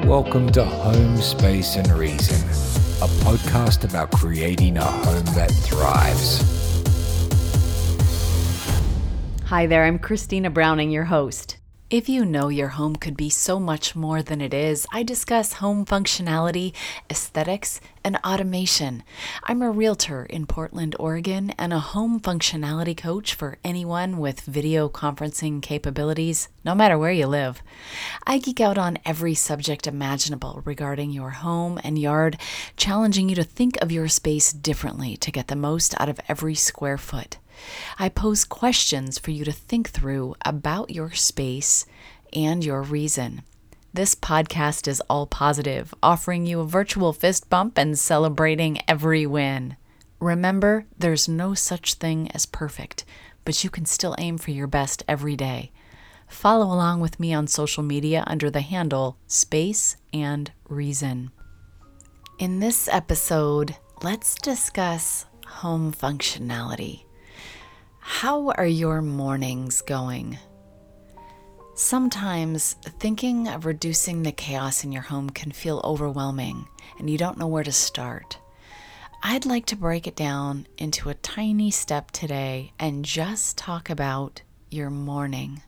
Welcome to Home, Space and Reason, a podcast about creating a home that thrives. Hi there, I'm Christina Browning, your host. If you know your home could be so much more than it is, I discuss home functionality, aesthetics, and automation. I'm a realtor in Portland, Oregon, and a home functionality coach for anyone with video conferencing capabilities, no matter where you live. I geek out on every subject imaginable regarding your home and yard, challenging you to think of your space differently to get the most out of every square foot. I pose questions for you to think through about your space and your reason. This podcast is all positive, offering you a virtual fist bump and celebrating every win. Remember, there's no such thing as perfect, but you can still aim for your best every day. Follow along with me on social media under the handle Space and Reason. In this episode, let's discuss home functionality. How are your mornings going? Sometimes thinking of reducing the chaos in your home can feel overwhelming and you don't know where to start. I'd like to break it down into a tiny step today and just talk about your morning.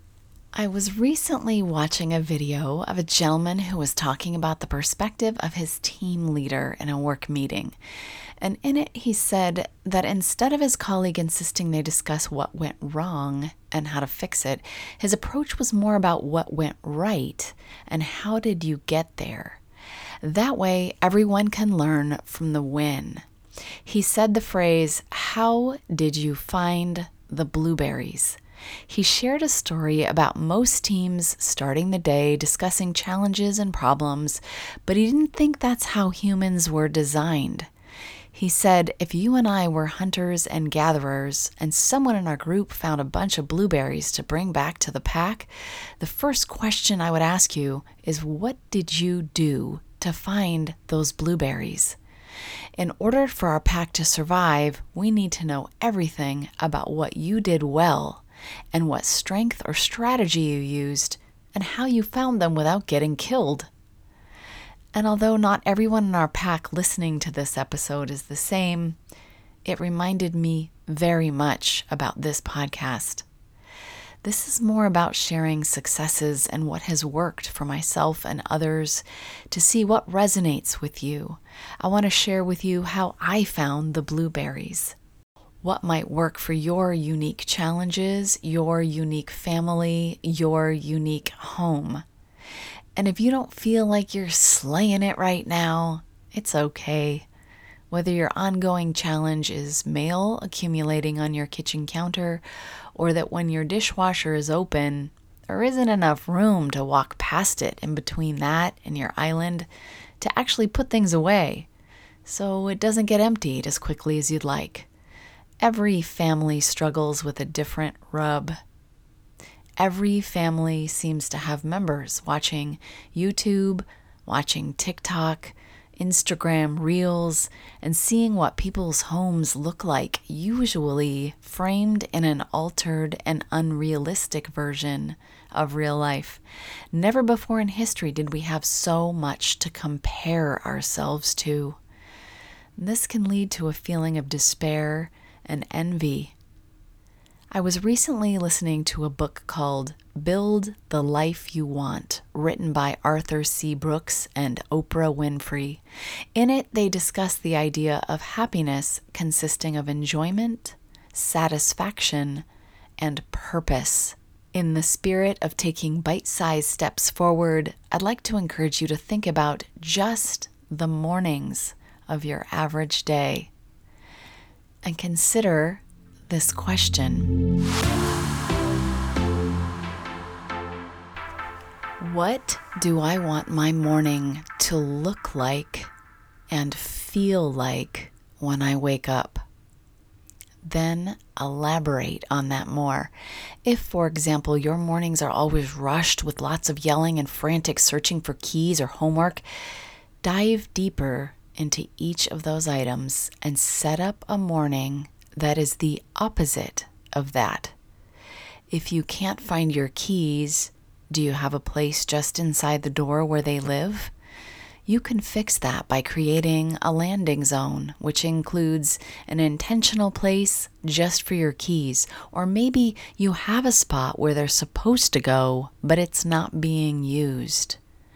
I was recently watching a video of a gentleman who was talking about the perspective of his team leader in a work meeting. And in it, he said that instead of his colleague insisting they discuss what went wrong and how to fix it, his approach was more about what went right and how did you get there. That way, everyone can learn from the win. He said the phrase, "How did you find the blueberries?" He shared a story about most teams starting the day discussing challenges and problems, but he didn't think that's how humans were designed. He said, if you and I were hunters and gatherers and someone in our group found a bunch of blueberries to bring back to the pack, the first question I would ask you is, what did you do to find those blueberries? In order for our pack to survive, we need to know everything about what you did well and what strength or strategy you used and how you found them without getting killed. And although not everyone in our pack listening to this episode is the same, it reminded me very much about this podcast. This is more about sharing successes and what has worked for myself and others to see what resonates with you. I want to share with you how I found the blueberries. What might work for your unique challenges, your unique family, your unique home. And if you don't feel like you're slaying it right now, it's okay. Whether your ongoing challenge is mail accumulating on your kitchen counter, or that when your dishwasher is open, there isn't enough room to walk past it in between that and your island to actually put things away, so it doesn't get emptied as quickly as you'd like. Every family struggles with a different rub. Every family seems to have members watching YouTube, watching TikTok, Instagram Reels, and seeing what people's homes look like, usually framed in an altered and unrealistic version of real life. Never before in history did we have so much to compare ourselves to. This can lead to a feeling of despair and envy. I was recently listening to a book called Build the Life You Want, written by Arthur C. Brooks and Oprah Winfrey. In it, they discuss the idea of happiness consisting of enjoyment, satisfaction, and purpose. In the spirit of taking bite-sized steps forward, I'd like to encourage you to think about just the mornings of your average day and consider this question. What do I want my morning to look like and feel like when I wake up? Then elaborate on that more. If, for example, your mornings are always rushed with lots of yelling and frantic searching for keys or homework, dive deeper into each of those items and set up a morning that is the opposite of that. If you can't find your keys, Do you have a place just inside the door where they live? You can fix that by creating a landing zone, which includes an intentional place just for your keys. Or maybe you have a spot where they're supposed to go, but it's not being used.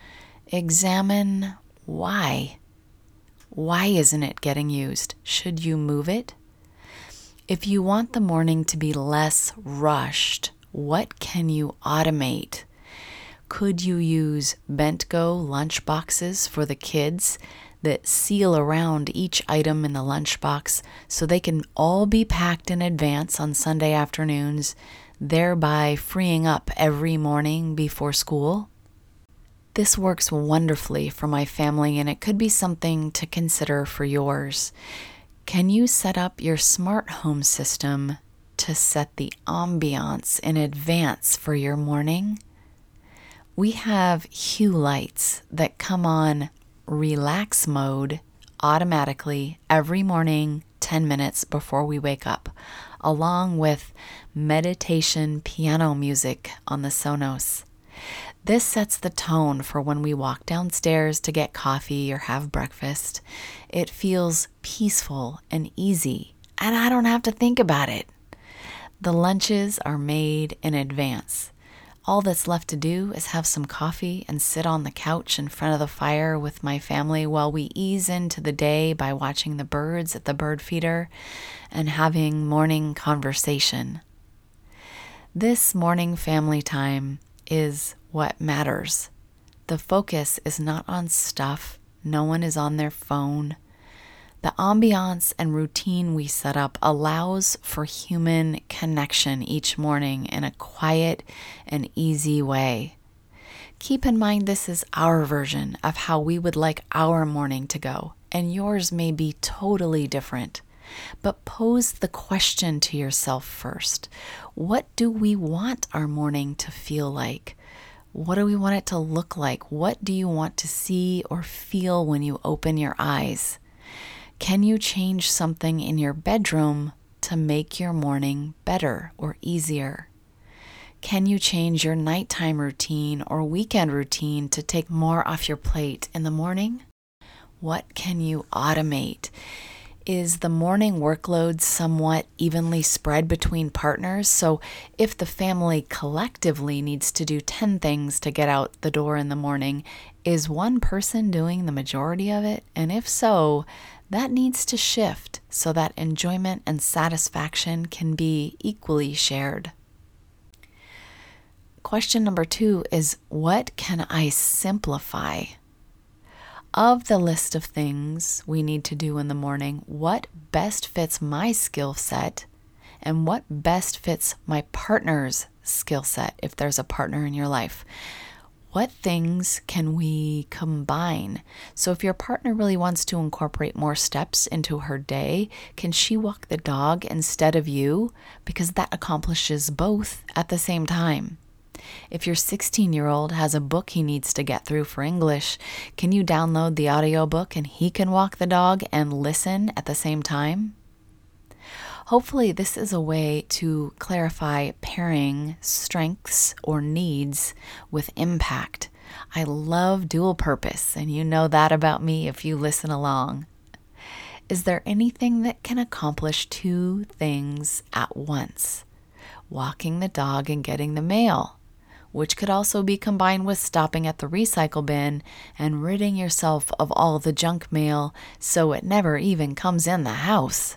Examine why. Why isn't it getting used? Should you move it? If you want the morning to be less rushed, what can you automate? Could you use Bentgo lunch boxes for the kids that seal around each item in the lunchbox so they can all be packed in advance on Sunday afternoons, thereby freeing up every morning before school? This works wonderfully for my family, and it could be something to consider for yours. Can you set up your smart home system to set the ambiance in advance for your morning? We have Hue lights that come on relax mode automatically every morning 10 minutes before we wake up, along with meditation piano music on the Sonos. This sets the tone for when we walk downstairs to get coffee or have breakfast. It feels peaceful and easy, and I don't have to think about it. The lunches are made in advance. All that's left to do is have some coffee and sit on the couch in front of the fire with my family while we ease into the day by watching the birds at the bird feeder and having morning conversation. This morning family time is what matters. The focus is not on stuff. No one is on their phone. The ambiance and routine we set up allows for human connection each morning in a quiet and easy way. Keep in mind this is our version of how we would like our morning to go, and yours may be totally different. But pose the question to yourself first. What do we want our morning to feel like? What do we want it to look like? What do you want to see or feel when you open your eyes? Can you change something in your bedroom to make your morning better or easier? Can you change your nighttime routine or weekend routine to take more off your plate in the morning? What can you automate? Is the morning workload somewhat evenly spread between partners? So if the family collectively needs to do 10 things to get out the door in the morning, is one person doing the majority of it? And if so, that needs to shift so that enjoyment and satisfaction can be equally shared. Question number 2 is, what can I simplify? Of the list of things we need to do in the morning, what best fits my skill set and what best fits my partner's skill set if there's a partner in your life? What things can we combine? So if your partner really wants to incorporate more steps into her day, can she walk the dog instead of you? Because that accomplishes both at the same time. If your 16-year-old has a book he needs to get through for English, can you download the audiobook and he can walk the dog and listen at the same time? Hopefully, this is a way to clarify pairing strengths or needs with impact. I love dual purpose, and you know that about me if you listen along. Is there anything that can accomplish 2 things at once? Walking the dog and getting the mail, which could also be combined with stopping at the recycle bin and ridding yourself of all the junk mail so it never even comes in the house.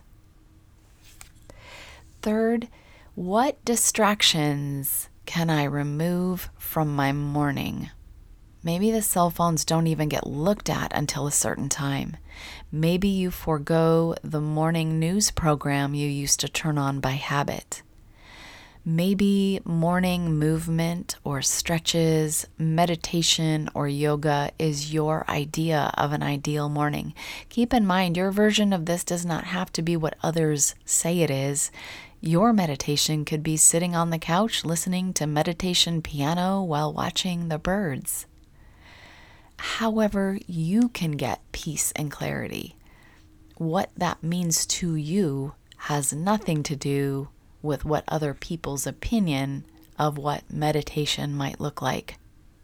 Third, what distractions can I remove from my morning? Maybe the cell phones don't even get looked at until a certain time. Maybe you forego the morning news program you used to turn on by habit. Maybe morning movement or stretches, meditation or yoga is your idea of an ideal morning. Keep in mind, your version of this does not have to be what others say it is. Your meditation could be sitting on the couch listening to meditation piano while watching the birds. However, you can get peace and clarity. What that means to you has nothing to do with what other people's opinion of what meditation might look like.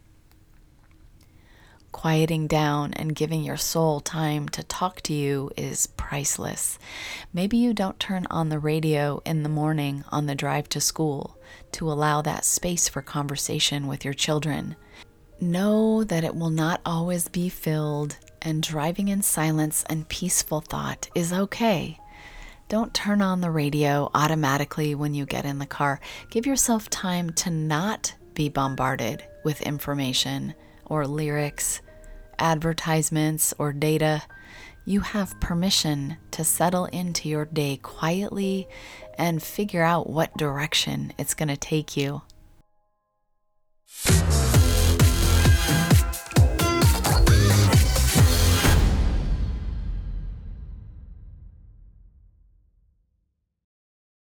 Quieting down and giving your soul time to talk to you is priceless. Maybe you don't turn on the radio in the morning on the drive to school to allow that space for conversation with your children. Know that it will not always be filled, and driving in silence and peaceful thought is okay. Don't turn on the radio automatically when you get in the car. Give yourself time to not be bombarded with information or lyrics, advertisements, or data. You have permission to settle into your day quietly and figure out what direction it's going to take you.